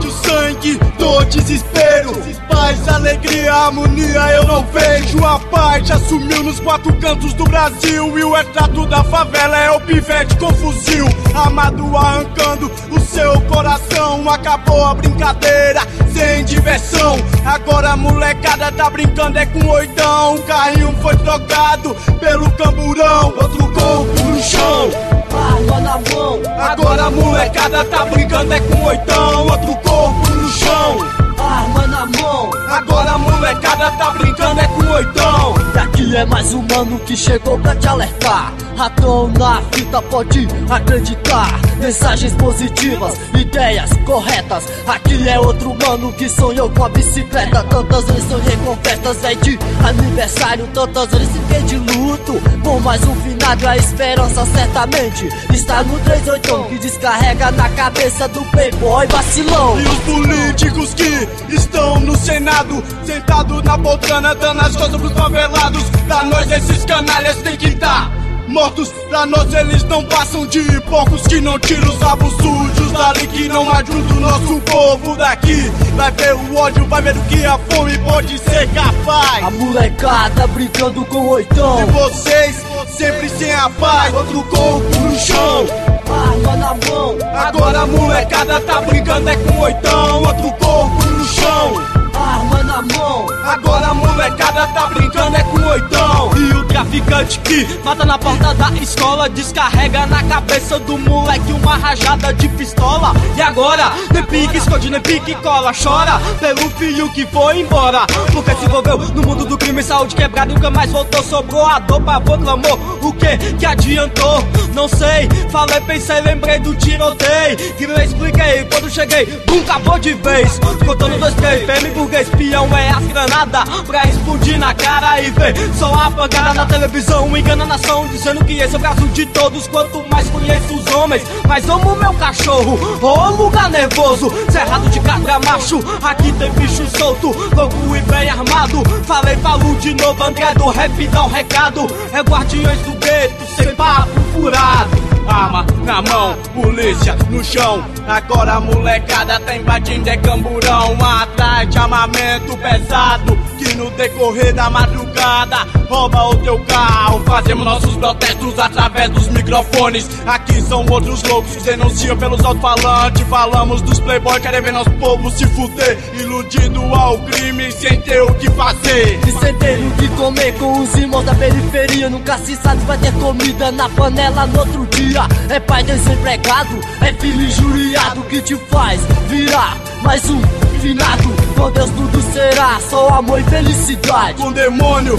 ódio, sangue, dor, desespero. Paz, alegria, harmonia eu não vejo. A paz já sumiu nos quatro cantos do Brasil. E o retrato da favela é o pivete com fuzil armado arrancando o seu coração. Acabou a brincadeira sem diversão. Agora a molecada tá brincando é com oitão. O carrinho foi trocado pelo camburão. Outro corpo no chão, arma na mão. Agora a molecada tá brincando é com oitão. Outro corpo no chão, arma na mão. Agora a molecada tá brincando é com oitão. Daqui é mais um mano que chegou pra te alertar. Ratão na fita, pode acreditar. Mensagens positivas, ideias corretas. Aqui é outro mano que sonhou com a bicicleta. Tantas vezes sonhei com festas, véi, de aniversário. Tantas vezes fiquei de luto por mais um finado. A esperança certamente está no 38 que descarrega na cabeça do playboy vacilão. E os políticos que estão no Senado, sentados na poltrona, dando as costas pros favelados. Pra nós esses canalhas tem que estar mortos. Pra nós eles não passam de porcos que não tiram os rabos sujos dali, que não ajudam o nosso povo daqui. Vai ver o ódio, vai ver o que a fome pode ser capaz. A molecada brincando com oitão. E vocês sempre sem a paz. Outro corpo no chão, arma na mão. Agora a molecada tá brincando é com oitão. Outro corpo no chão, arma na mão. Agora a molecada tá brincando é com oitão. E o traficante que mata na porta da escola descarrega na cabeça do moleque uma rajada de pistola. E agora, nem pique, esconde, nem pique, cola. Chora pelo filho que foi embora, porque se envolveu no mundo do crime. Saúde quebrada, nunca mais voltou. Sobrou a dor, pavor, clamor. O que adiantou? Não sei, falei, pensei, lembrei do tiroteio que me expliquei quando cheguei, bum, acabou de vez. Contando 2, 3, PM burguês, peão é as granadas pra explodir na cara e ver só a pancada na televisão. Engana a nação dizendo que esse é o braço de todos. Quanto mais conheço os homens, mais amo meu cachorro. Ô lugar nervoso, cerrado de cabra macho. Aqui tem bicho solto, louco e bem armado. Falei, falo de novo, André do rap dá um recado. É guardiões do gueto, sem papo furado. Arma na mão, polícia no chão. Agora a molecada tá invadindo é camburão. Atrás de armamento pesado que no decorrer da madrugada rouba o teu carro. Fazemos nossos protestos através dos microfones. Aqui são outros loucos que denunciam pelos alto-falantes. Falamos dos playboys, querem ver nosso povo se fuder, iludido ao crime sem ter o que fazer. E sem ter o que comer com os irmãos da periferia. Nunca se sabe se vai ter comida na panela no outro dia. É pai desempregado, é filho injuriado que te faz virar mais um finado. Com Deus tudo será só amor e felicidade. Com demônio,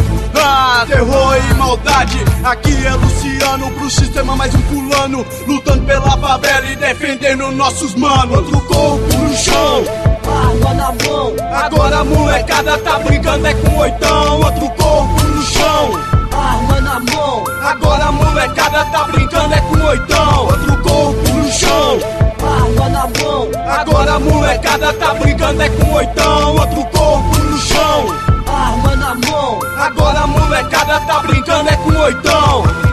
terror e maldade. Aqui é Luciano pro sistema, mais um fulano lutando pela favela e defendendo nossos manos. Outro corpo no chão, arma na mão. Agora a molecada tá brincando é com oitão. Outro corpo no chão, arma na mão. Agora a molecada tá brincando é com oitão. Outro corpo no chão, arma na mão. Agora a molecada tá brincando é com oitão. Outro corpo no chão, arma na mão. Agora a molecada tá brincando é com oitão.